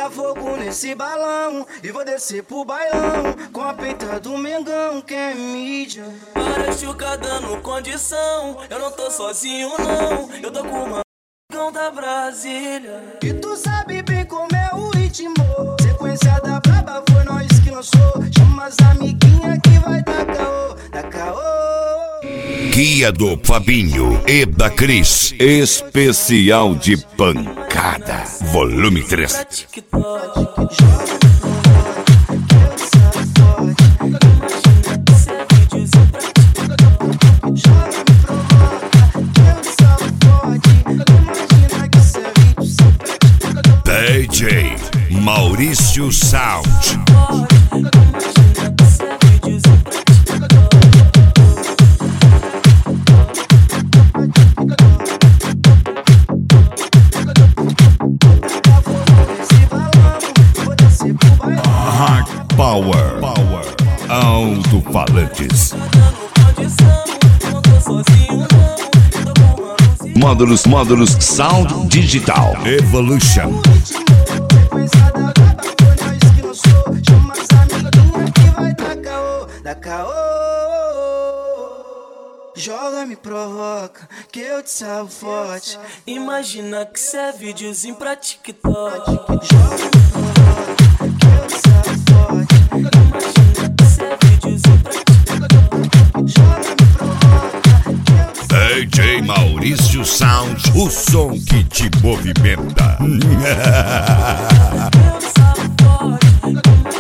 tacar fogo nesse balão e vou descer pro bailão com a peita do Mengão, que é mídia. Para chuca dando condição, eu não tô sozinho não, eu tô com uma Mengão da Brasília. E tu sabe bem como é o ritmo, sequência da braba foi nós que lançou. Chama as amiguinhas que vai dar caô, dá caô. Guia do Fabinho e da Cris, especial de pancada, volume 3. DJ Maurício Sound. Hard Power, alto-falantes. Módulos Sound Digital Evolution. Joga, me provoca, que eu te salvo forte. Imagina que cê é videozinho pra TikTok. Joga, me provoca, que eu te salvo forte. Imagina que cê é videozinho pra TikTok. Joga, me provoca. DJ Maurício Sound, o som que te movimenta. Eu salvo forte.